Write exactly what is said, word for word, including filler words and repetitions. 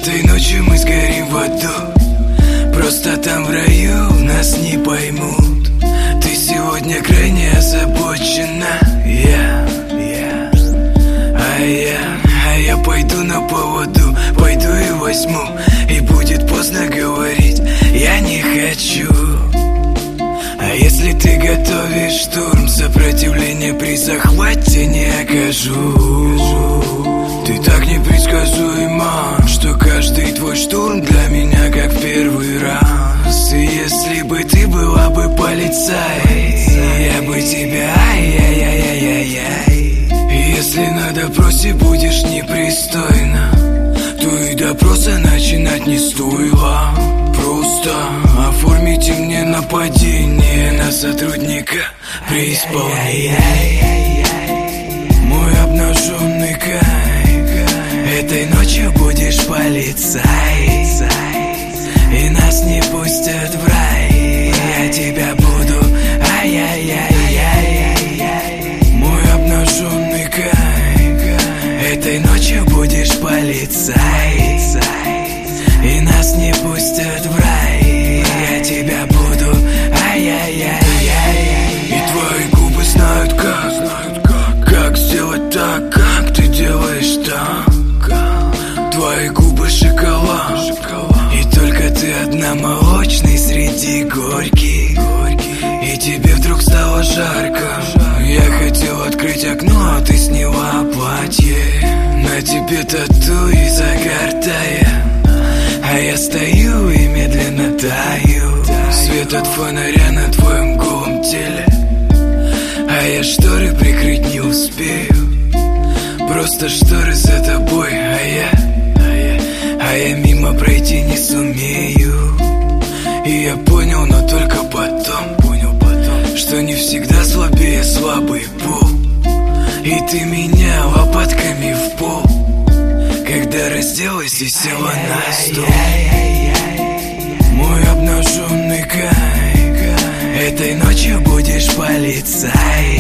Этой ночью мы сгорим в аду. Просто там в раю нас не поймут. Ты сегодня крайне озабочена. Я, я, а я, а я пойду на поводу. Пойду и возьму, и будет поздно говорить я не хочу. А если ты готовишь штурм, сопротивление при захвате не окажу. Ты так непредсказуема, что каждый твой штурм для меня как в первый раз. И если бы ты была бы полицай, я бы тебя ай-яй-яй-яй-яй. И если на допросе будешь непристойна, то и допроса начинать не стоило. Просто оформите мне нападение на сотрудника при исполнении. Мой обнаженный кайф, этой ночью будешь полицай, и нас не пустят в рай. Я тебя буду ай-яй-яй-яй. Мой обнаженный кайф, этой ночью будешь полицай, и нас не пустят в рай. Я тебя буду ай-яй-яй-яй. И твои губы знают как, знают как, как сделать так, как ты делаешь так. Твои губы шоколад, и только ты одна молочный среди горьких. И тебе вдруг стало жарко. Я хотел открыть окно, а ты сняла платье. На тебе тату и загар тая, а я стою и медленно таю. Свет от фонаря на твоем голом теле, а я шторы прикрыть не успею. Просто шторы за тобой, а я, а я, а я мимо пройти не сумею. И я понял, но только потом, понял потом, что не всегда слабее слабый пол. И ты меня лопатками в пол, когда разделась и села на стол. Мой обнаженный кайф, этой ночью будешь полицай,